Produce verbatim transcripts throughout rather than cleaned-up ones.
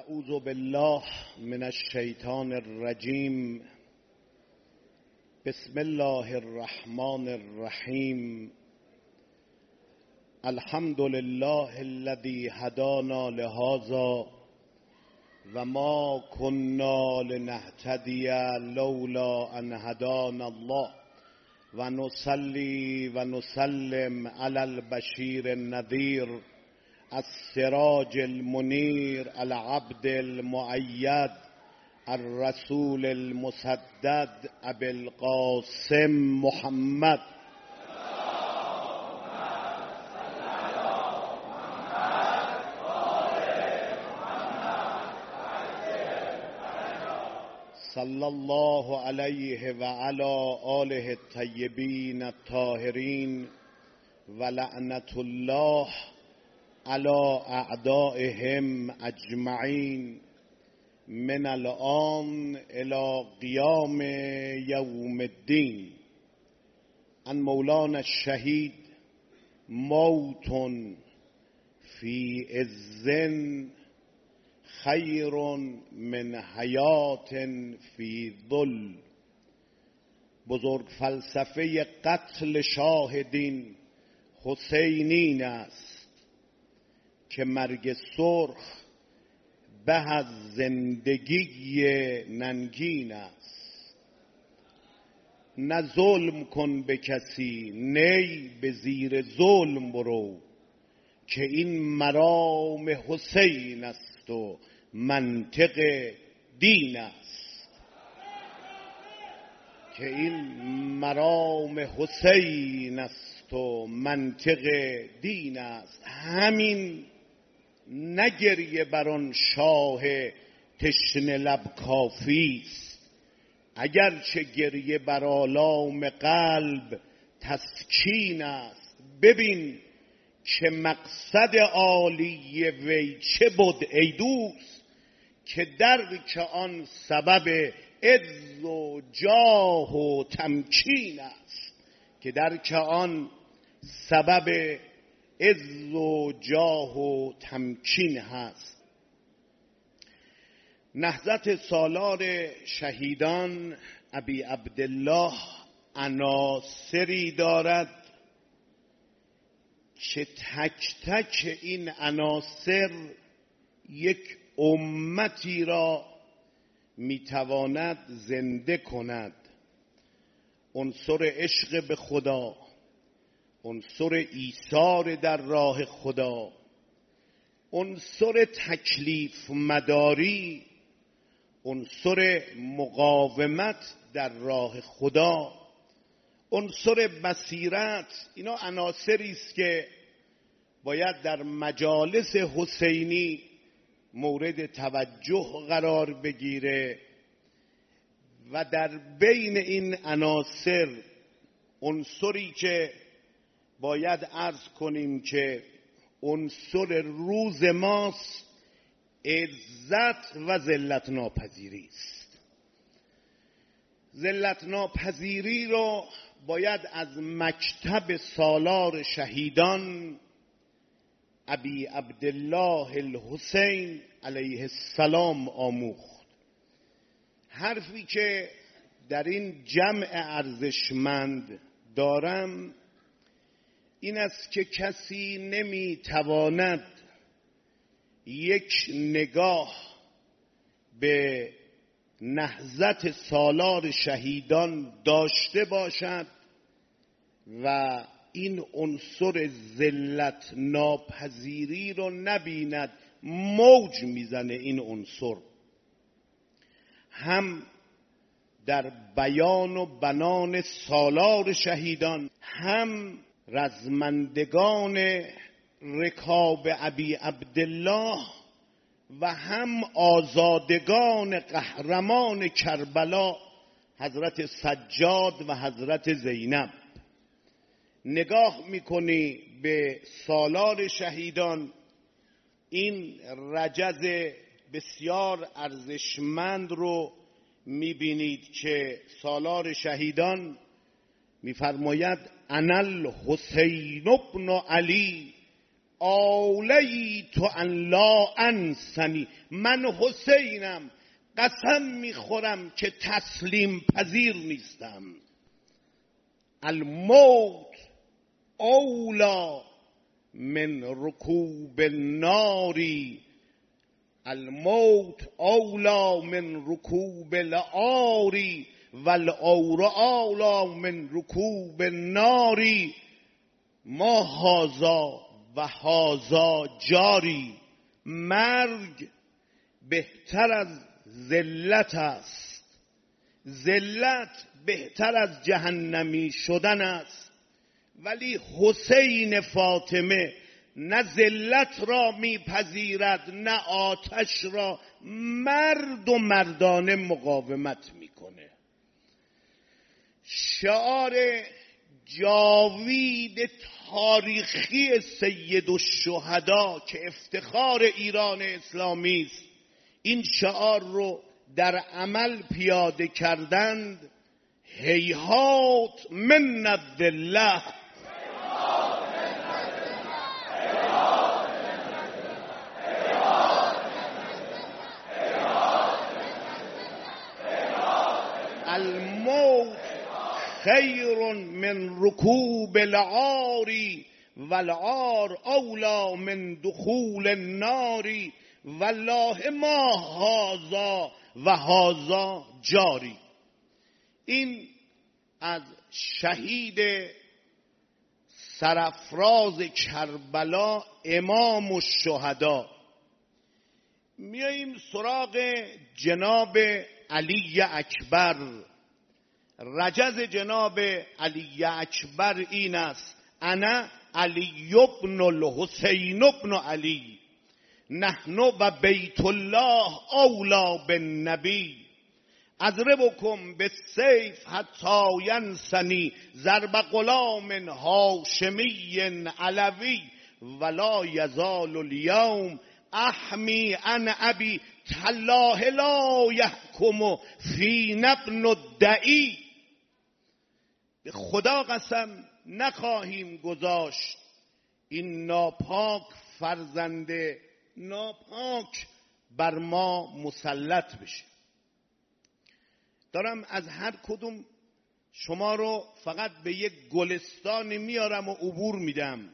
اعوذ بالله من الشیطان الرجیم. بسم الله الرحمن الرحیم. الحمد لله الذي هدانا لهذا و ما كنا لنهتدي لولا ان هدانا الله و نصلي و نسلم على البشیر النذیر السراج المنیر العبد المؤید الرسول المسدد ابی القاسم محمد صلی الله علیه و علی آله الطیبین الطاهرین و لعنت الله علی اعدائهم اجمعین من الآن الی قیام یوم الدین. ان مولانا الشهید موت فی عز خیر من حیات فی ذل. بزرگ فلسفه قتل شاهدین حسینین است که مرگ سرخ به از زندگی ننگین است. نه ظلم کن به کسی نی به زیر ظلم برو، که این مرام حسین است و منطق دین است. که این مرام حسین است و منطق دین است. همین نگریه بر آن شاه تشنه لب کافی است، اگرچه گریه بر آلام قلب تسکین است. ببین که مقصد عالی وی چه بود ای دوست، که درک آن سبب عز و جاه و تمکین است. که درک آن سبب عز و جاه و تمکین هست. نهضت سالار شهیدان ابی عبدالله عناصری دارد که تک تک این عناصر یک امتی را میتواند زنده کند. عنصر عشق به خدا، عنصر ایثار در راه خدا، عنصر تکلیف مداری، عنصر مقاومت در راه خدا، عنصر بصیرت. اینا عناصری است که باید در مجالس حسینی مورد توجه قرار بگیره. و در بین این عناصر عنصری که باید عرض کنیم که عنصر روز ماست، عزت و ذلت ناپذیری است. ذلت ناپذیری رو باید از مکتب سالار شهیدان ابی عبدالله الحسین علیه السلام آموخت. حرفی که در این جمع ارزشمند دارم این است که کسی نمیتواند یک نگاه به نهضت سالار شهیدان داشته باشد و این عنصر ذلت ناپذیری رو نبیند. موج میزنه این عنصر، هم در بیان و بنان سالار شهیدان، هم رزمندگان رکاب ابی عبدالله و هم آزادگان قهرمان کربلا حضرت سجاد و حضرت زینب. نگاه میکنی به سالار شهیدان، این رجز بسیار ارزشمند رو میبینید که سالار شهیدان میفرماید انا الحسین ابن علی آلیت ان لا انسنی، من حسینم قسم میخورم که تسلیم پذیر نیستم. الموت اولا من رکوب الناری، الموت اولا من رکوب العاری و العور اولا من رکوب الناری. ما هازا و هازا جاری، مرگ بهتر از ذلت است، ذلت بهتر از جهنمی شدن است. ولی حسین فاطمه نه ذلت را میپذیرد نه آتش را، مرد و مردانه مقاومت میکنه. شعار جاوید تاریخی سید الشهدا که افتخار ایران اسلامی است، این شعار رو در عمل پیاده کردند: هیهات من الذله. الموت خیر من رکوب العار و العار اولا من دخول النار، والله ما هازا و هازا جاری. این از شهید سرافراز کربلا امام الشهدا. میاییم سراغ جناب علی اکبر. رجز جناب علی اکبر این است: انا علی ابن الحسین ابن علی، نحن و بیت الله اولا بالنبی، اضربکم بالسیف حتی ینسنی ضرب غلام هاشمی علوی، ولا یزال اليوم احمی عن ابی، تالله لا یحکم فینا ابن الدعی. به خدا قسم نخواهیم گذاشت این ناپاک فرزند ناپاک بر ما مسلط بشه. دارم از هر کدوم شما رو فقط به یک گلستانی میارم و عبور میدم.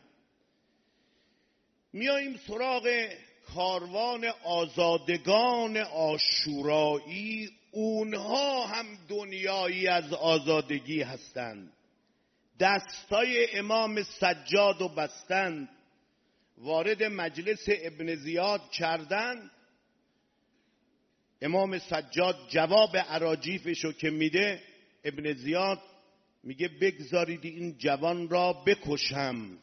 میاییم سراغ کاروان آزادگان عاشورایی. اونها هم دنیایی از آزادگی هستند. دستای امام سجاد و بستند، وارد مجلس ابن زیاد کردند. امام سجاد جواب اراجیفشو که میده، ابن زیاد میگه بگذارید این جوان را بکشم.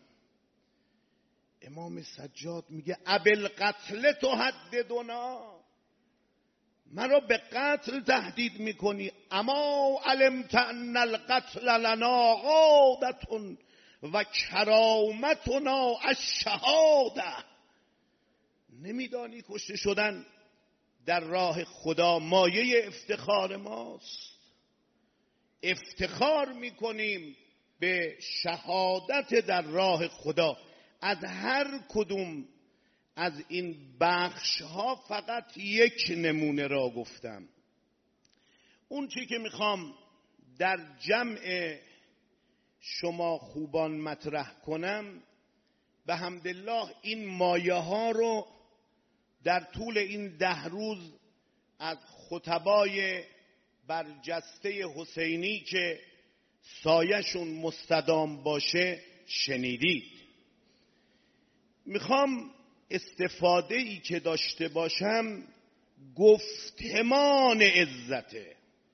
امام سجاد میگه ابالقتل تهددنا، مرا به قتل تهدید میکنی؟ اما علمت ان القتل لنا عادة و کرامتنا الشهاده، نمیدانی کشته شدن در راه خدا مایه افتخار ماست؟ افتخار میکنیم به شهادت در راه خدا. از هر کدوم از این بخش ها فقط یک نمونه را گفتم. اون چی که میخوام در جمع شما خوبان مطرح کنم، به حمدالله این مایه ها رو در طول این ده روز از خطبای برجسته حسینی که سایه‌شون مستدام باشه شنیدید. میخوام استفاده ای که داشته باشم گفتمان عزته،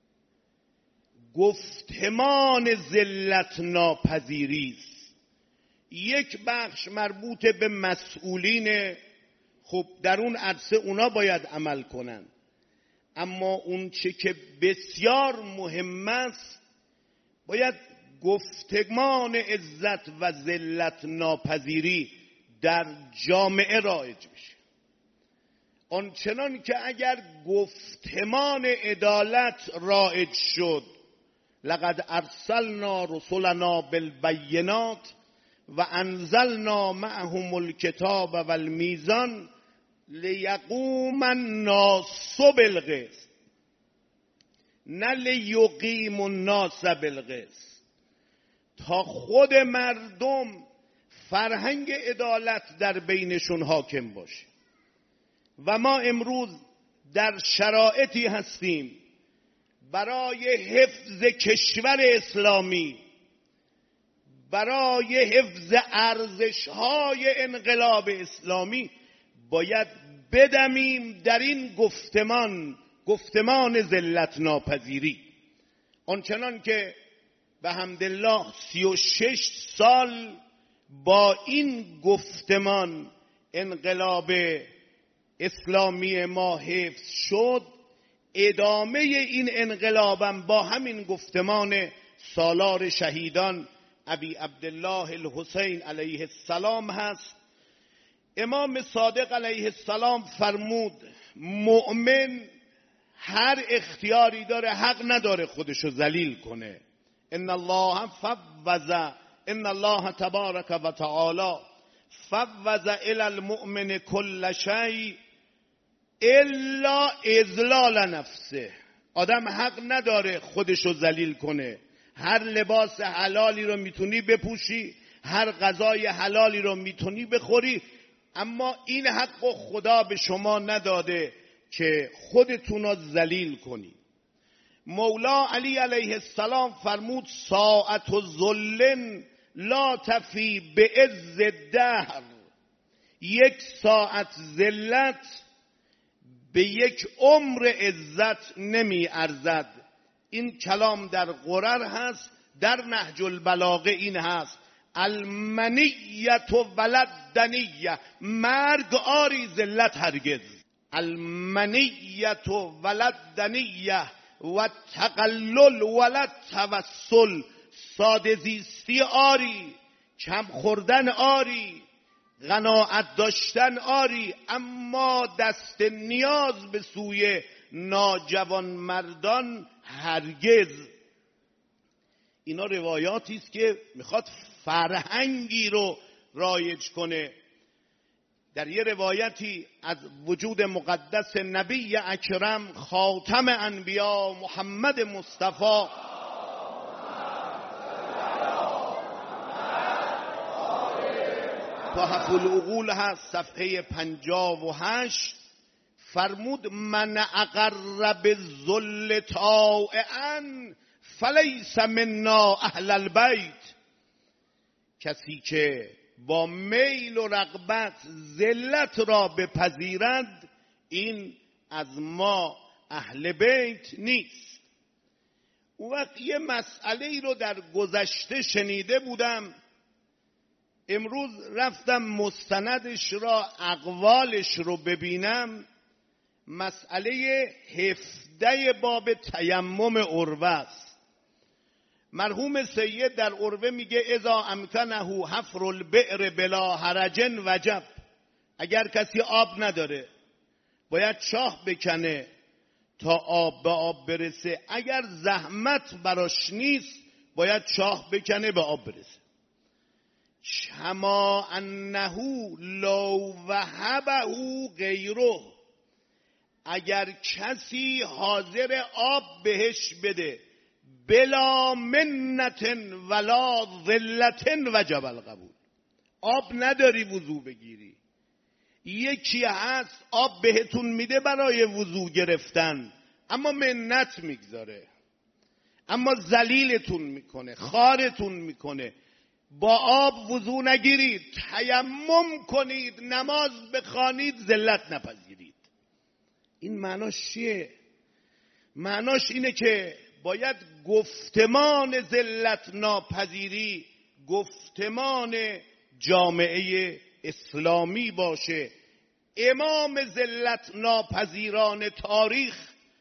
گفتمان ذلت ناپذیری است. یک بخش مربوط به مسئولین، خب در اون عرصه اونا باید عمل کنن، اما اون چه که بسیار مهم است باید گفتمان عزت و ذلت ناپذیری در جامعه رایج بشه. آنچنان که اگر گفتمان عدالت رایج شد، لقد ارسلنا رسلنا بالبینات و انزلنا معهم الکتاب و المیزان لیقوم الناس بالقسط، نه لیقیم الناس بالقسط، تا خود مردم فرهنگ عدالت در بینشون حاکم باشه. و ما امروز در شرایطی هستیم برای حفظ کشور اسلامی، برای حفظ ارزش‌های انقلاب اسلامی باید بدمیم در این گفتمان، گفتمان ذلت ناپذیری. آنچنان که به حمدالله سی و شش سال با این گفتمان انقلاب اسلامی ما حفظ شد، ادامه این انقلابم با همین گفتمان سالار شهیدان ابی عبدالله الحسین علیه السلام هست. امام صادق علیه السلام فرمود مؤمن هر اختیاری داره، حق نداره خودشو ذلیل کنه. ان الله فوض، ان الله تبارک و تعالی فوض الی المؤمن کل شیء الا اذلال نفسه. آدم حق نداره خودشو ذلیل کنه. هر لباس حلالی رو میتونی بپوشی، هر غذای حلالی رو میتونی بخوری، اما این حق خدا به شما نداده که خودتون رو ذلیل کنی. مولا علی علیه السلام فرمود ساعت و ذل لا تفی به عز الدهر، یک ساعت ذلت به یک عمر عزت نمی ارزد. این کلام در قرر هست، در نهج البلاغه این هست المنیت و ولدنیه، مرگ آری ذلت هرگز. المنیت و ولدنیه و تقلل ولد توسل، ساده زیستی آری، کم خوردن آری، قناعت داشتن آری، اما دست نیاز به سوی ناجوان مردان هرگز. اینا روایاتی است که میخواد فرهنگی رو رایج کنه. در یه روایتی از وجود مقدس نبی اکرم خاتم انبیا محمد مصطفی تحف العقول هست، صفحه پنجاه و هشت، فرمود من اقر بالذل طاعا فلیس منا اهل البیت، کسی که با میل و رغبت ذلت را بپذیرد این از ما اهل بیت نیست. اون وقت یه مسئله ای رو در گذشته شنیده بودم، امروز رفتم مستندش را، اقوالش رو ببینم. مسئله هفده باب تیمم عروه است. مرحوم سید در عروه میگه اذا امکنه حفر البئر بلا حرج وجب، اگر کسی آب نداره باید چاه بکنه تا آب به آب برسه، اگر زحمت براش نیست باید چاه بکنه به آب برسه. کما انه لو وهبه غیره، اگر کسی حاضر آب بهش بده بلا منت ولا ذلت وجب القبول، آب نداری وضو بگیری، یکی هست آب بهتون میده برای وضو گرفتن اما منت میگذاره، اما ذلیلتون میکنه، خارتون میکنه، با آب وضو نگیرید، تیمم کنید، نماز بخوانید، ذلت نپذیرید. این معناش چیه؟ معناش اینه که باید گفتمان ذلت ناپذیری گفتمان جامعه اسلامی باشه. امام ذلت ناپذیران تاریخ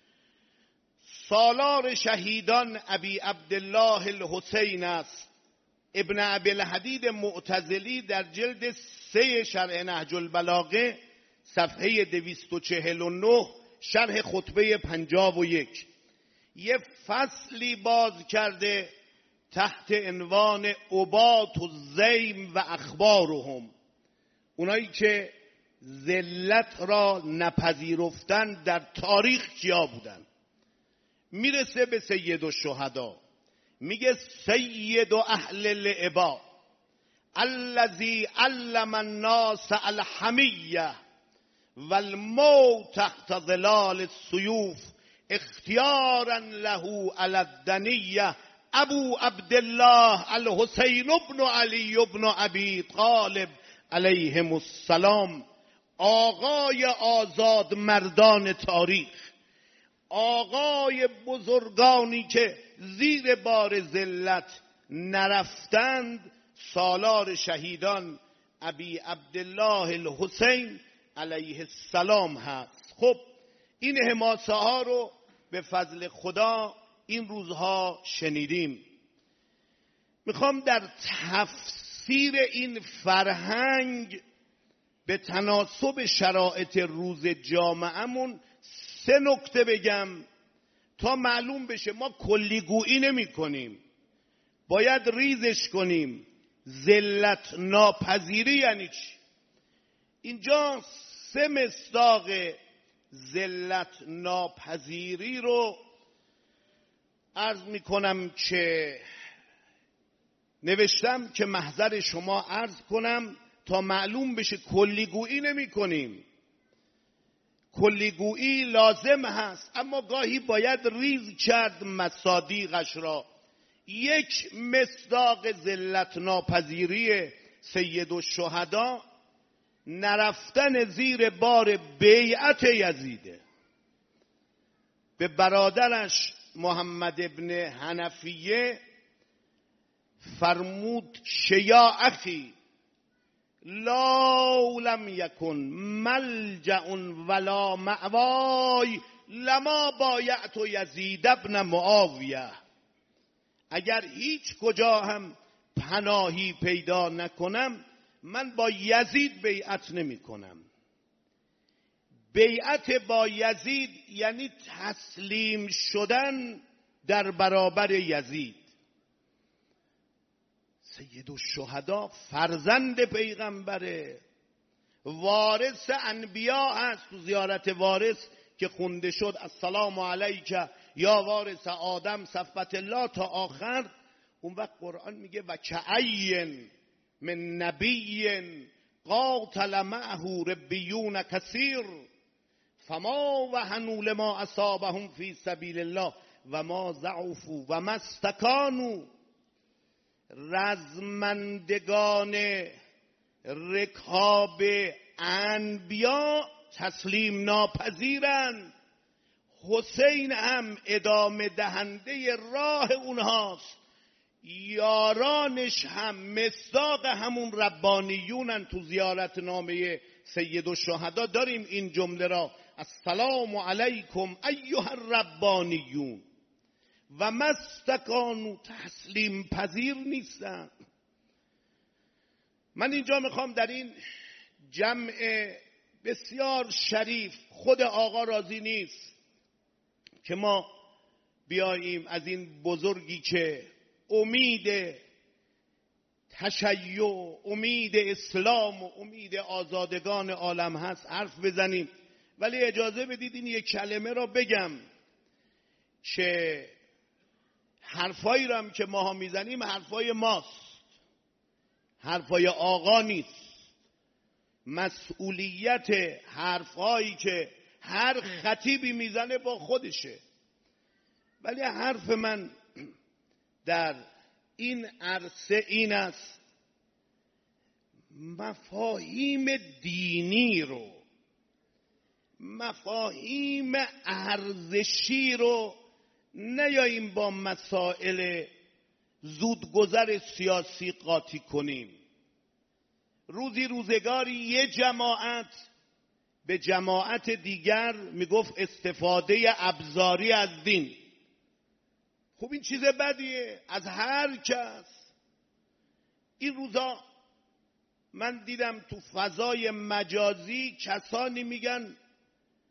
سالار شهیدان ابی عبدالله الحسین است. ابن ابی الحدید معتزلی در جلد سه شرح نهج البلاغه صفحه دویست و چهل و نه شرح خطبه پنجاه و یک یه فصلی باز کرده تحت عنوان عبات و زیم و اخبارهم، اونایی که ذلت را نپذیرفتن در تاریخ کیا بودن. میرسه به سید الشهدا، میگه سید و اهل العبا الذی علم الناس الحمیه والموت تحت ظلال السیوف اختیارا له علی الدنیه ابو عبدالله الحسین بن علی بن ابی طالب علیهم السلام، آقای آزاد مردان تاریخ، آقای بزرگانی که زیر بار ذلت نرفتند، سالار شهیدان ابی عبدالله الحسین علیه السلام هست. خب این حماسه ها رو به فضل خدا این روزها شنیدیم. میخوام در تفسیر این فرهنگ به تناسب شرایط روز جامعهمون سه نکته بگم تا معلوم بشه ما کلیگویی نمی کنیم، باید ریزش کنیم. ذلت ناپذیری یعنی چی؟ اینجا سه مصداق ذلت ناپذیری رو عرض می کنم که نوشتم که محضر شما عرض کنم تا معلوم بشه کلیگویی نمی کنیم. کلیگویی لازم هست اما گاهی باید ریز کرد مصادیقش را. یک مصداق ذلت ناپذیری سید الشهدا نرفتن زیر بار بیعت یزیده. به برادرش محمد ابن حنفیه فرمود شیا اخی لا لم یکن ملجأ ولا مأوای لما بایعت یزید ابن معاویه، اگر هیچ کجا هم پناهی پیدا نکنم من با یزید بیعت نمی کنم. بیعت با یزید یعنی تسلیم شدن در برابر یزید. سید الشهدا فرزند پیغمبره، وارث انبیا هست. تو زیارت وارث که خونده شد السلام علیک یا وارث آدم صفوت الله تا آخر، اون وقت قرآن میگه و کعین من نبی قاتل معه ربیون کثیر فما وهنوا لما اصابهم فی سبیل الله و ما ضعفوا و ما استکانوا. رزمندگان رکاب انبیا تسلیم ناپذیرند. حسین هم ادامه دهنده راه اونهاست، یارانش هم مصداق همون ربانیونن. تو زیارت نامه سید الشهدا داریم این جمله را السلام علیکم ایها الربانیون و مستکانو، تسلیم پذیر نیستن. من اینجا میخوام در این جمع بسیار شریف، خود آقا راضی نیست که ما بیاییم از این بزرگی که امید تشیع، امید اسلام و امید آزادگان عالم هست حرف بزنیم، ولی اجازه بدید این یک کلمه را بگم که حرفایی را هم که ماها میزنیم حرفای ماست، حرفای آقا نیست. مسئولیت حرفایی که هر خطیبی میزنه با خودشه، ولی حرف من در این عرصه این است مفاهیم دینی رو، مفاهیم ارزشی رو نیاییم با مسائل زودگذر سیاسی قاطی کنیم. روزی روزگاری یه جماعت به جماعت دیگر میگفت استفاده ابزاری از دین. خب این چیز بدیه از هر کس. این روزا من دیدم تو فضای مجازی کسانی میگن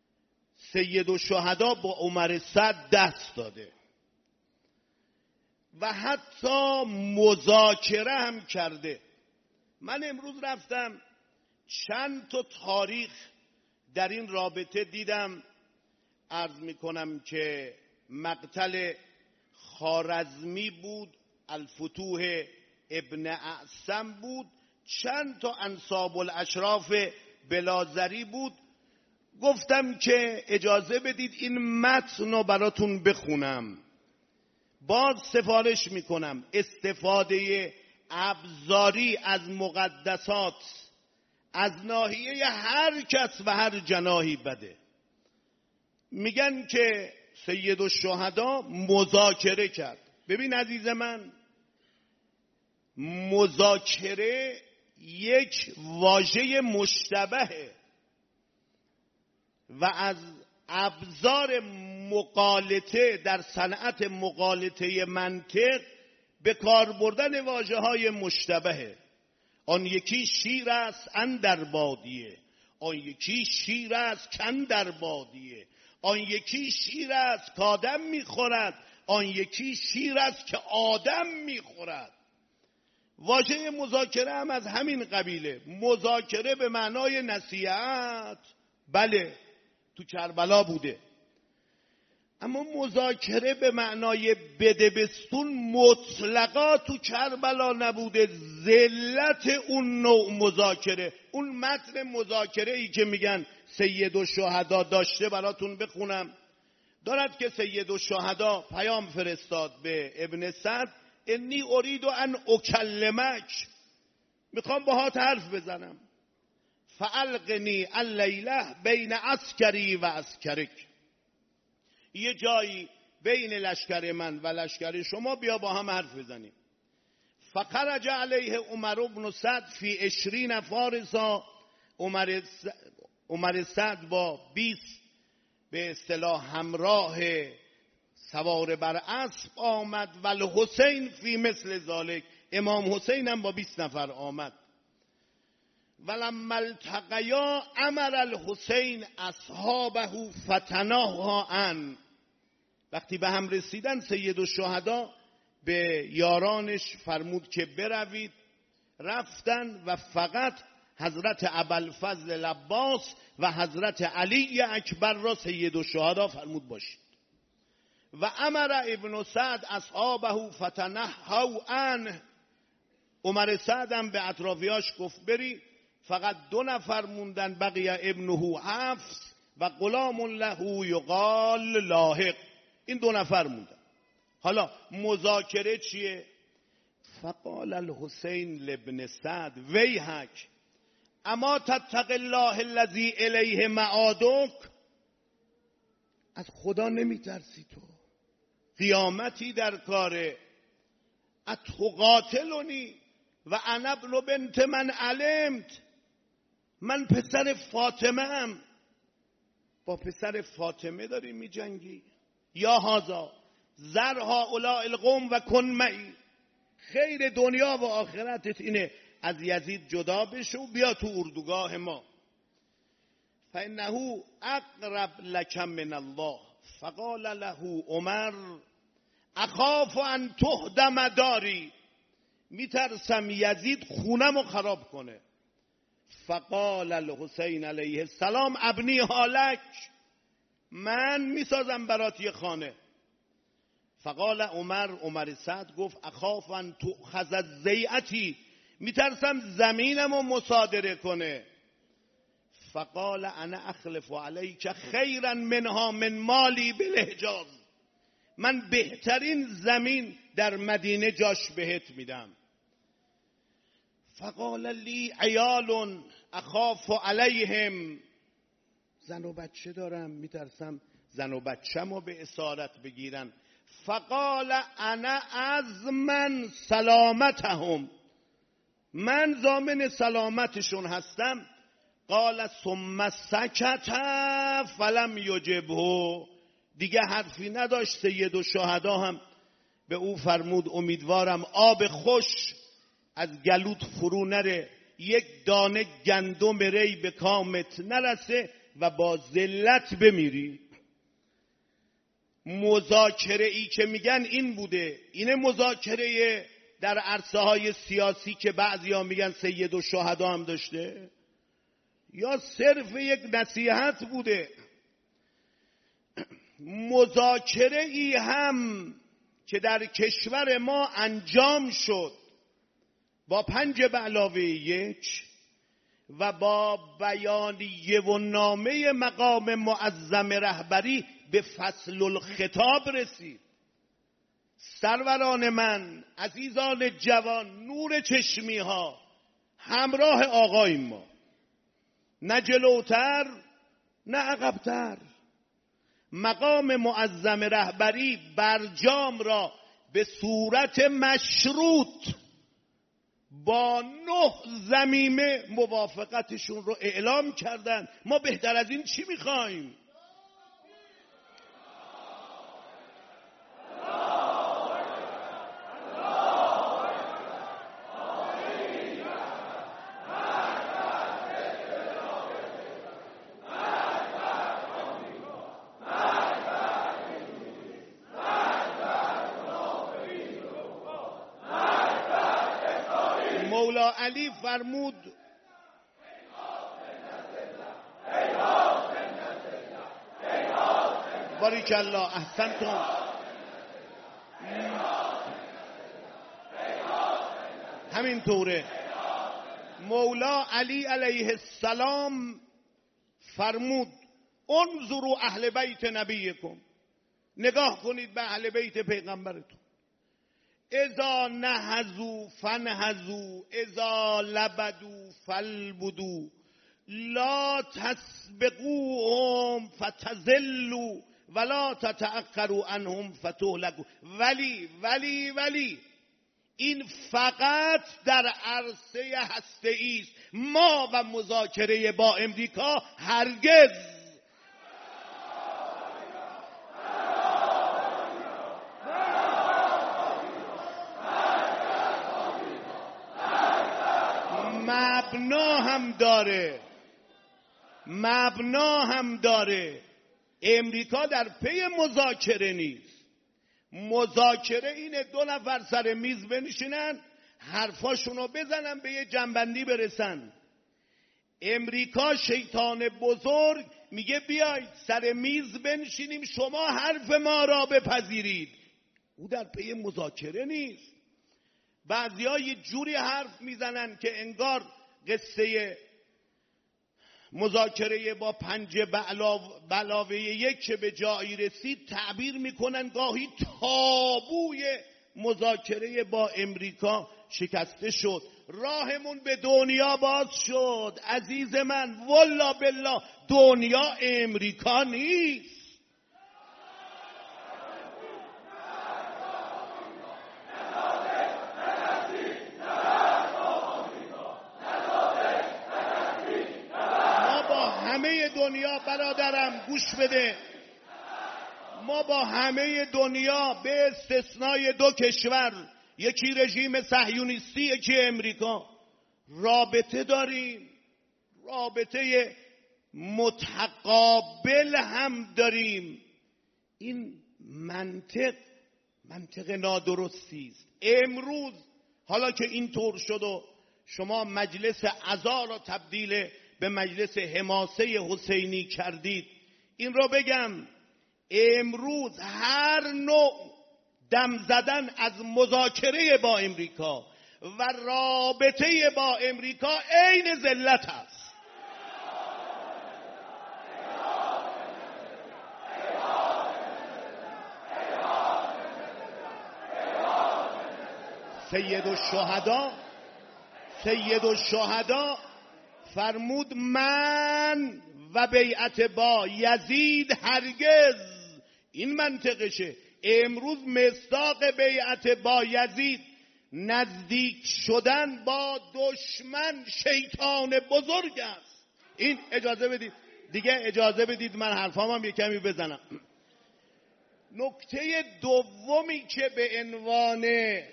سید الشهدا با عمر سعد دست داده. و حتی مذاکره هم کرده. من امروز رفتم چند تا تاریخ در این رابطه دیدم. عرض میکنم که مقتل خوارزمی بود، الفتوح ابن اعصم بود، چند تا انساب الاشراف بلازری بود. گفتم که اجازه بدید این متن رو براتون بخونم. باز سفارش میکنم استفاده ابزاری از مقدسات از ناحیه هر کس و هر جناحی بده. میگن که سید الشهدا مذاکره کرد. ببین عزیز من، مذاکره یک واژه مشتبهه و از ابزار مقالطه در صنعت مقالطه منطق به کار بردن واژه های مشتبهه. آن یکی شیر است اندر بادیه، آن یکی شیر است کاندر بادیه، آن یکی شیر است که آدم میخورد، آن یکی شیر است که آدم میخورد. واژه مذاکره هم از همین قبیله. مذاکره به معنای نصیحت بله تو کربلا بوده، اما مذاکره به معنای بدبستون مطلقا تو کربلا نبوده. ذلت اون نوع مذاکره، اون متن مذاکره ای که میگن سید الشهدا داشته براتون بخونم. دارد که سید الشهدا پیام فرستاد به ابن سعد، انی ارید ان اکلمک، میخوام باهات حرف بزنم. فالقنی اللیله بین عسکری و عسکرک، یه جایی بین لشکر من و لشکر شما بیا با هم حرف بزنیم. فخرج علیه عمر بن سعد فی عشرین فارسا، عمر عمر سعد با بیست به اصطلاح همراه سوار بر اسب آمد و الحسین فی مثل ذالک، امام حسین هم با بیست نفر آمد. ولما التقیا امر الحسین اصحابه فتناها عن، وقتی به هم رسیدن سید الشهدا به یارانش فرمود که بروید. رفتن و فقط حضرت ابوالفضل العباس و حضرت علی اکبر را سید الشهدا فرمود باشید. و امر ابن سعد اصحابه فتنهوا عنه، عمر سعد هم به اطرافیاش گفت بری. فقط دو نفر موندن، بقیه ابنه حفص و غلام له یقال لاحق، این دو نفر موندن. حالا مذاکره چیه؟ فقال الحسین لابن سعد ویحک اما تتق الله الذی الیه معادک، از خدا نمیترسی تو؟ قیامتی در کاره. اتقاتلونی و انا ابن بنت من علمت، من پسر فاطمه ام، با پسر فاطمه داری می جنگی؟ یا هازا زر هؤلاء القوم و کن معی، خیر دنیا و آخرتت اینه از یزید جدا بشو و بیا تو اردوگاه ما. فانه اقرب لک من الله. فقال له عمر اخاف ان تهدم داری، میترسم یزید خونمو خراب کنه. فقال الحسین علیه السلام ابنی حالک، من میسازم برات یه خانه. فقال عمر، عمر سعد گفت اخاف ان تؤخذ الزیعتی، میترسم زمینمو مصادره کنه. فقال انا اخلف علیک خیرا منها من مالی بالحجاز، من بهترین زمین در مدینه جاش بهت میدم. فقال لی عیال اخاف علیهم، زن و بچه دارم میترسم زن و بچه‌مو به اسارت بگیرن. فقال انا از من سلامتهم، من ضامن سلامتشون هستم. قال ثم سکت فلم یجبه، دیگه حرفی نداشت. سید الشهدا هم به او فرمود امیدوارم آب خوش از گلوت فرو نره، یک دانه گندم ری به کامت نرسه و با ذلت بمیری. مذاکره ای که میگن این بوده، این مذاکره در عرصه های سیاسی که بعضیا میگن سید الشهدا هم داشته، یا صرف یک نصیحت بوده؟ مذاکره ای هم که در کشور ما انجام شد با پنج به علاوه یک و با بیانیه و نامه مقام معظم رهبری به فصل الخطاب رسید. سروران من، عزیزان جوان، نور چشمی ها، همراه آقای ما، نه جلوتر نه عقبتر. مقام معظم رهبری برجام را به صورت مشروط با نه ضمیمه موافقتشون رو اعلام کردن. ما بهتر از این چی میخوایم؟ مولا علی فرمود باریک الله احسنتم. همینطوره. مولا علی علیه السلام فرمود انظروا اهل بیت نبیکم، نگاه کنید به اهل بیت پیغمبرتون. اذا نهزو فنهزو، اذا لبدو فالبدو، لا تسبقوهم فتزلوا ولا تتأخروا عنهم فتهلكوا. ولی ولی ولی این فقط در عرصه هسته‌ای است. ما و مذاکره با امریکا هرگز مبنا هم داره مبنا هم داره. امریکا در پی مذاکره نیست. مذاکره اینه دو نفر سر میز بنشینن، حرفاشونو بزنن، به یه جنبندی برسن. امریکا شیطان بزرگ میگه بیایید سر میز بنشینیم، شما حرف ما را بپذیرید. او در پی مذاکره نیست. بعضی‌ها یه جوری حرف میزنن که انگار قصه مذاکره با پنج علاوه یک که به جایی رسید تعبیر میکنن گاهی تابوی مذاکره با امریکا شکسته شد، راهمون به دنیا باز شد. عزیز من، والله بالله دنیا امریکا نیست. همه دنیا برادرم گوش بده، ما با همه دنیا به استثنای دو کشور، یکی رژیم صهیونیستی یکی امریکا، رابطه داریم، رابطه متقابل هم داریم. این منطق منطق نادرستی است. امروز حالا که این طور شد و شما مجلس عزا را تبدیل به مجلس حماسه حسینی کردید، این را بگم امروز هر نوع دم زدن از مذاکره با امریکا و رابطه با امریکا عین ذلت است. سید الشهدا سید الشهدا فرمود من و بیعت با یزید هرگز. این منطقشه. امروز مصداق بیعت با یزید نزدیک شدن با دشمن شیطان بزرگ است. این اجازه بدید دیگه، اجازه بدید من حرفام هم یک کمی بزنم. نکته دومی که به عنوان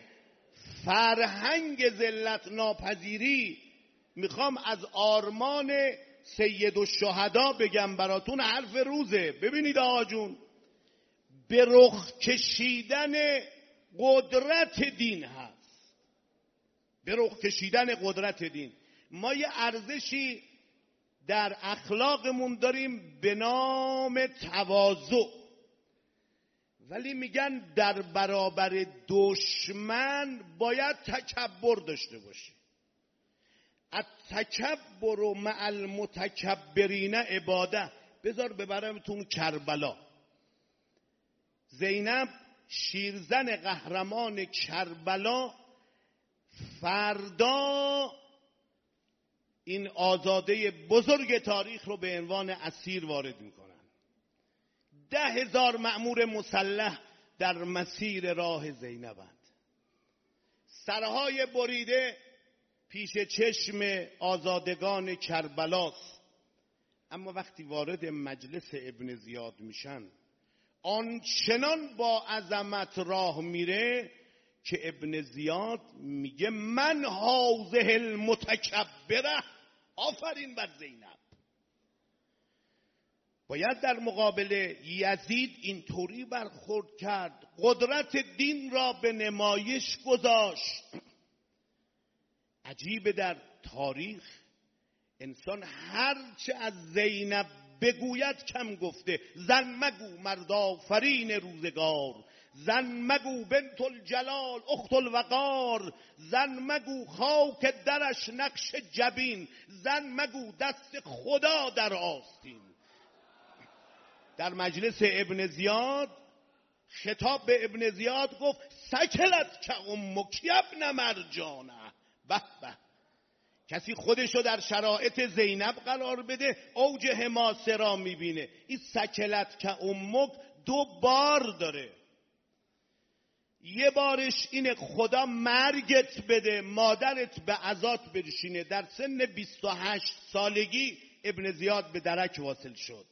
فرهنگ ذلت ناپذیری میخوام از آرمان سید الشهدا بگم براتون، حرف روزه. ببینید آقا جون، به رخ کشیدن قدرت دین هست. به رخ کشیدن قدرت دین. ما یه ارزشی در اخلاقمون داریم به نام تواضع، ولی میگن در برابر دشمن باید تکبر داشته باشی. التکبر مع المتکبرین عباده. بذار ببرمتون کربلا. زینب شیرزن قهرمان کربلا فردا این آزاده بزرگ تاریخ رو به عنوان اسیر وارد میکنن. ده هزار مأمور مسلح در مسیر راه زینبند. سرهای بریده پیش چشم آزادگان کربلاست. اما وقتی وارد مجلس ابن زیاد میشن، آنچنان با عظمت راه میره که ابن زیاد میگه من هازه المتکبره. آفرین بر زینب. باید در مقابل یزید اینطوری برخورد کرد، قدرت دین را به نمایش گذاشت. عجیبه در تاریخ انسان هرچه از زینب بگوید کم گفته. زن مگو مرد آفرین روزگار، زن مگو بنت الجلال اخت الوقار، زن مگو خاک درش نقش جبین، زن مگو دست خدا در آستین. در مجلس ابن زیاد خطاب به ابن زیاد گفت سکلت که امک ابن مرجانه. به به، کسی خودشو در شرایط زینب قرار بده اوج حماسه را میبینه. این سکلت که امک دو بار داره. یه بارش اینه خدا مرگت بده، مادرت به عزات برشینه. در سن بیست و هشت سالگی ابن زیاد به درک واصل شد.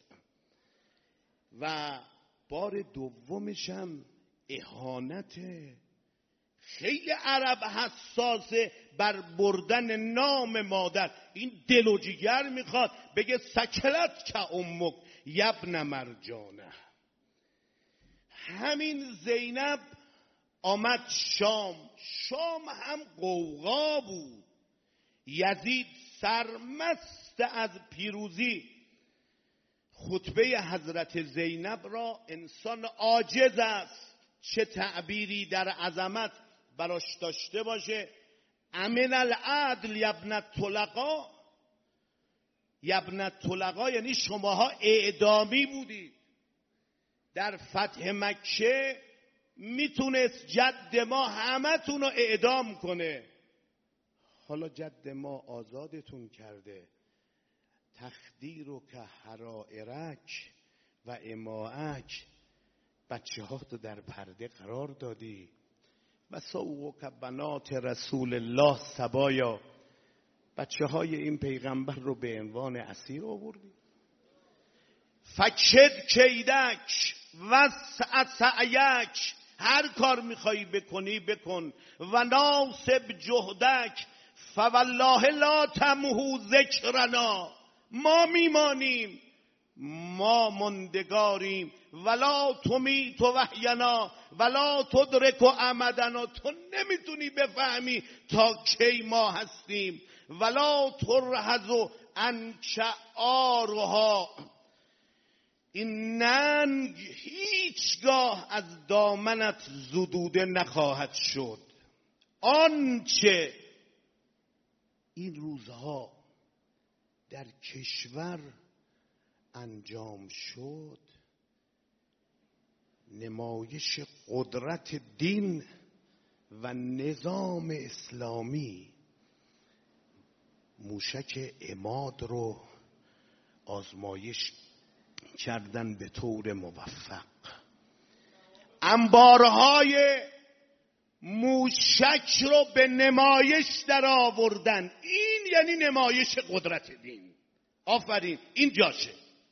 و بار دومشم اهانته. خیلی عرب حساسه بر بردن نام مادر. این دل و جیگر میخواد بگه سکلت که امک یبن مرجانه. همین زینب آمد شام. شام هم غوغا بود. یزید سرمست از پیروزی. خطبه حضرت زینب را انسان عاجز است چه تعبیری در عظمت براش داشته باشه. امن العدل یبن طلقا. یبن طلقا یعنی شماها اعدامی بودید. در فتح مکه میتونست جد ما همتون رو اعدام کنه. حالا جد ما آزادتون کرده. تخدیر و که حرائرک و اماعک. بچه ها تو در پرده قرار دادی. و سوق که بنات رسول الله سبایا. بچه های این پیغمبر رو به عنوان اسیر آوردی. فکد کیدک و سعیک. هر کار میخوایی بکنی بکن. و ناصب جهدک فوالله لا تمحو ذکرنا. ما میمانیم، ما مندگاریم. ولا تمیت وحینا ولا تدرک امدنا. تو نمیتونی بفهمی تا کی ما هستیم. ولا ترهز انشعارها. این ننگ هیچگاه از دامنت زدوده نخواهد شد. آنچه این روزها در کشور انجام شد نمایش قدرت دین و نظام اسلامی. موشک عماد رو آزمایش کردن به طور موفق. انبارهای موشک رو به نمایش در آوردن. این یعنی نمایش قدرت دین. آفرین، این جاشه.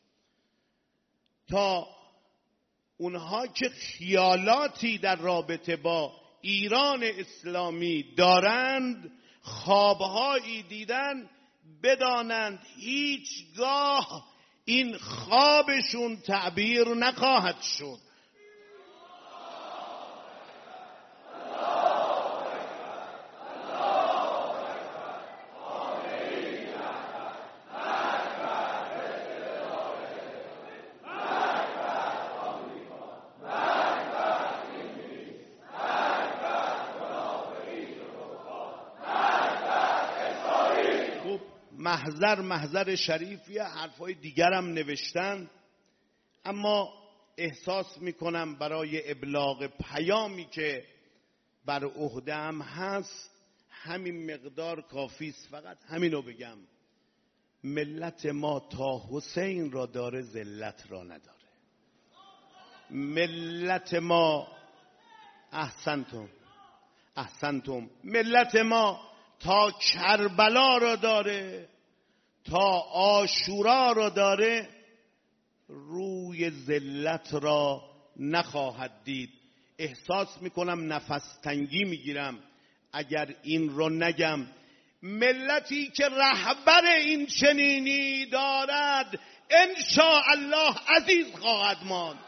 تا اونها که خیالاتی در رابطه با ایران اسلامی دارند، خوابهایی دیدن، بدانند هیچگاه این خوابشون تعبیر نخواهد شد. محضر محضر شریفیه، حرفای دیگرم نوشتن، اما احساس میکنم برای ابلاغ پیامی که بر عهده‌ام هست همین مقدار کافی است. فقط همینو بگم، ملت ما تا حسین را داره ذلت را نداره. ملت ما احسنتم احسنتم ملت ما تا کربلا را داره، تا عاشورا را داره، روی ذلت را نخواهد دید. احساس میکنم نفس تنگی میگیرم اگر این رو نگم. ملتی که رهبر این چنینی دارد انشاء الله عزیز خواهد ماند.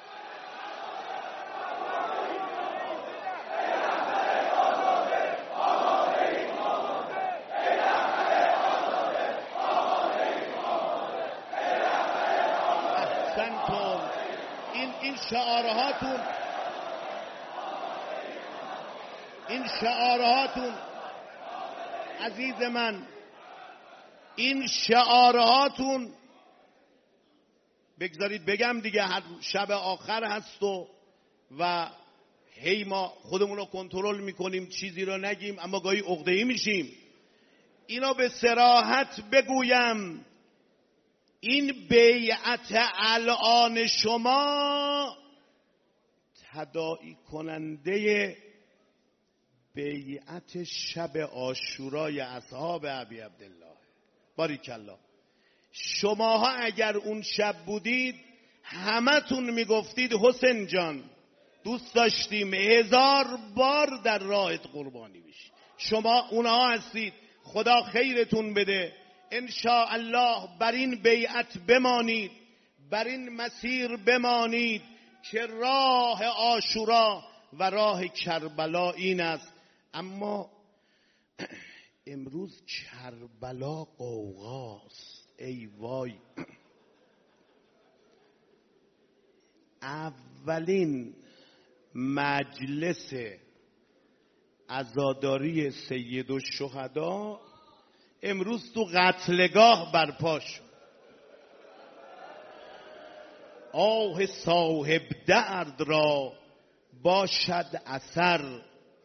احسنتم. این این شعارهاتون این شعارهاتون عزیز من، این شعارهاتون بگذارید بگم دیگه، هر شب آخر هست و و هی ما خودمون رو کنترل میکنیم چیزی رو نگیم، اما گاهی عقده‌ای میشیم. اینو به صراحت بگویم، این بیعت الان شما تداعی کننده بیعت شب عاشورای اصحاب ابی عبدالله. باریکالله. شماها اگر اون شب بودید همتون میگفتید حسین جان دوست داشتیم هزار بار در راهت قربانی بشی. شما اونها هستید. خدا خیرتون بده. انشاء الله بر این بیعت بمانید، بر این مسیر بمانید که راه عاشورا و راه کربلا این است. اما امروز کربلا قوقاست. ای وای. اولین مجلس عزاداری سید الشهدا امروز تو قتلگاه برپا شد. آه صاحب درد را باشد اثر.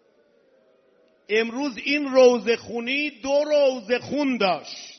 امروز این روزه خونی دو روزه خون داشت.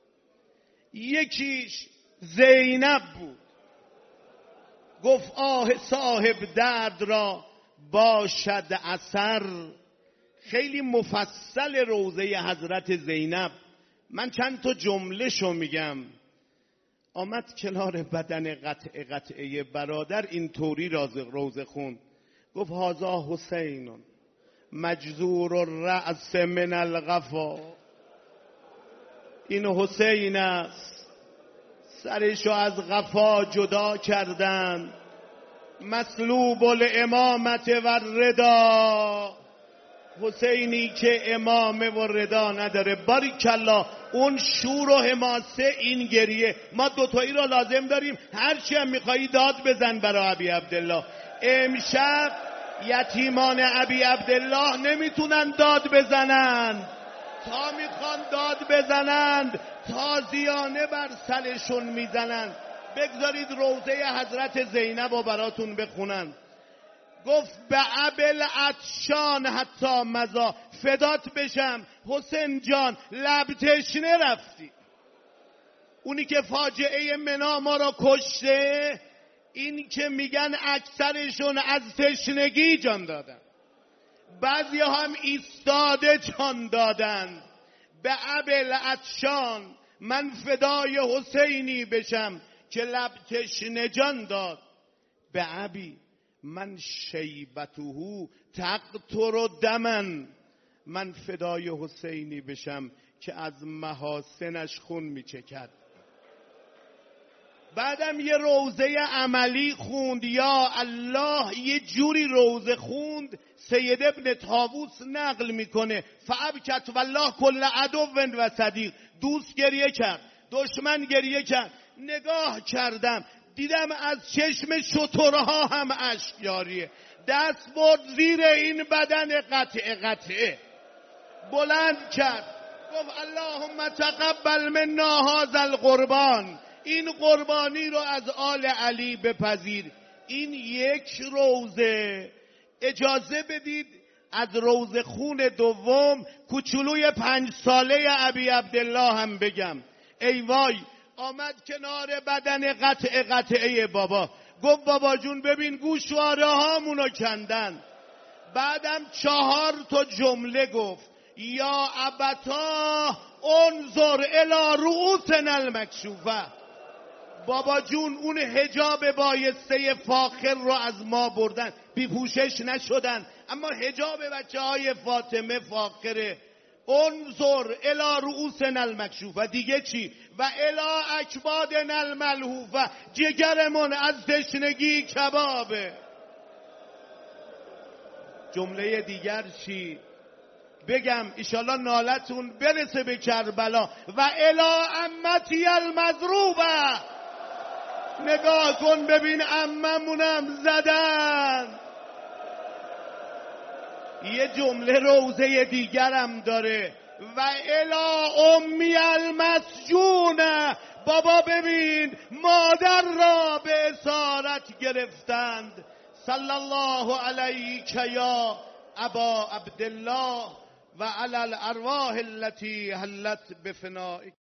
یکیش زینب بود، گفت آه صاحب درد را باشد اثر. خیلی مفصل روزه حضرت زینب. من چند تا جمله شو میگم. آمد کنار بدن قطع قطعه برادر این طوری روزه خون، گفت هازا حسینون مجزور الرأس من الغفا. این حسین است، سرشو از غفا جدا کردن، مسلوب الامامت و الردا. حسینی که امامه و ردا نداره. باریکالله. اون شور و حماسه، این گریه. ما دوتایی را لازم داریم. هرچی هم میخوایی داد بزن برای ابی عبدالله. امشب یتیمان ابی عبدالله نمیتونن داد بزنن. تا میخوان داد بزنند تازیانه بر سرشون میزنن. بگذارید روضه حضرت زینب رو براتون بخونن. گفت به ابل عطشان حتی مزا، فدات بشم حسین جان لب تشنه رفتی. اونی که فاجعه منا ما را کشته، این که میگن اکثرشون از تشنگی جان دادن، بعضی هم ایستاده جان دادن. به ابل عطشان، من فدای حسینی بشم که لب تشنه جان داد. به ابی، من شیبته تقطر دمن، من فدای حسینی بشم که از محاسنش خون میچکد. بعدم یه روزه عملی خوند. یا الله، یه جوری روزه خوند سید ابن طاووس نقل میکنه. فابکت والله کل عدو و صدیق. دوست گریه کرد، دشمن گریه کرد. نگاه کردم دیدم از چشم شترها هم اشک جاریه. دست برد زیر این بدن قطعه قطعه بلند کرد. گفت اللهم تقبل منا هذا القربان، این قربانی رو از آل علی بپذیر. این یک روزه. اجازه بدید از روزه خون دوم کوچولوی پنج ساله ابی عبدالله هم بگم. ای وای، آمد کنار بدن قطع قطعه بابا، گفت بابا جون ببین گوشواره هامونو کندن. بعدم چهار تا جمله گفت، یا ابتا انظر الی رؤوسنا المکشوفه. بابا جون اون حجاب بایسته فاخر رو از ما بردن، بی پوشش نشدن، اما حجاب بچه های فاطمه فاخره. انظر الی رؤوسنا المکشوفه. دیگه چی؟ و الی اکبادنا الملهوفه. جگرمون از تشنگی کبابه. جمله دیگر چی؟ بگم ایشالله نالتون برسه به کربلا. و الی امتی المضروبه. نگاه کن ببین عممونم زدن. یه جمله روزه دیگرم داره، و الی امی المسجونه. بابا ببین مادر را به اسارت گرفتند. صلی الله علیک یا ابا عبدالله و علی الارواح التي حلت بفنائک.